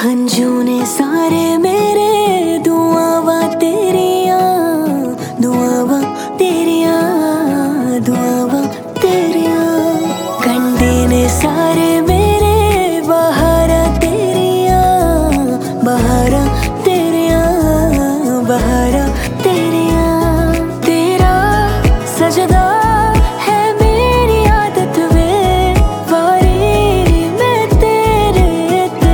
हंजू ने सारे मेरे दुआवा तेरियां, दुआवा तेरियां, दुआवा तेरियां। कंडे ने सारे मेरे बहारा तेरियां, बहारा तेरियां, बहारा तेरियां। तेरा सजदा है मेरी आदत वे, वारी मैं तेरे ते।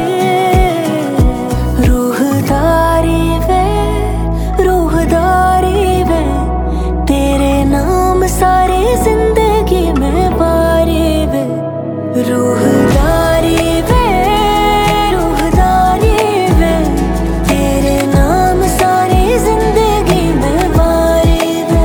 रूहदारी वे, रूहदारी वे, तेरे नाम सारी जिंदगी में वारी वे। रूहदारी वे, रूहदारी वे, तेरे नाम सारी जिंदगी में वारी वे।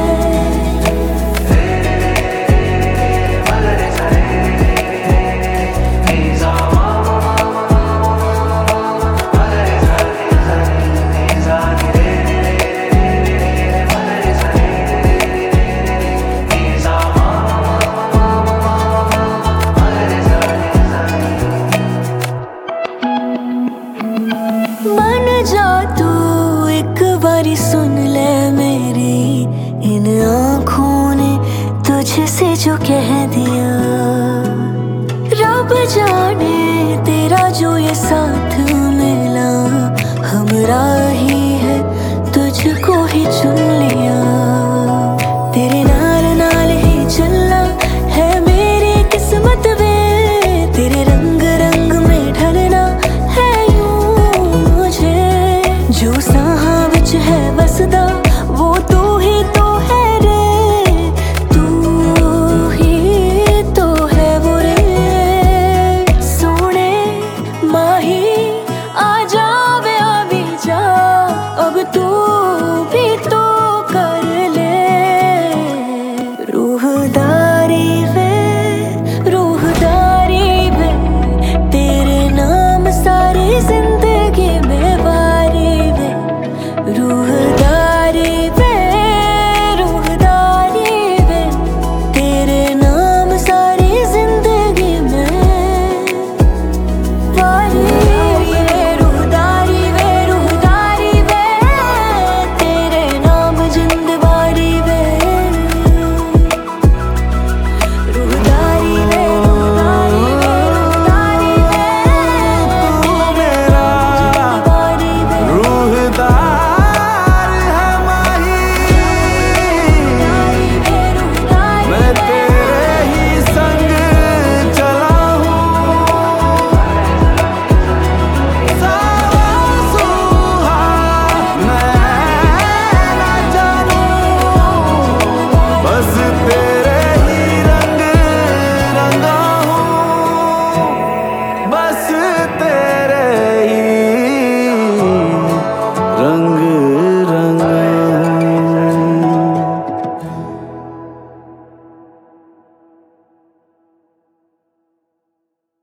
बन जा तू एक बारी सुन ले मेरी इन आँखों ने तुझसे जो कह दिया। रब जाने तेरा जो ये साथ मिला, हमरा ही है तुझको ही चुन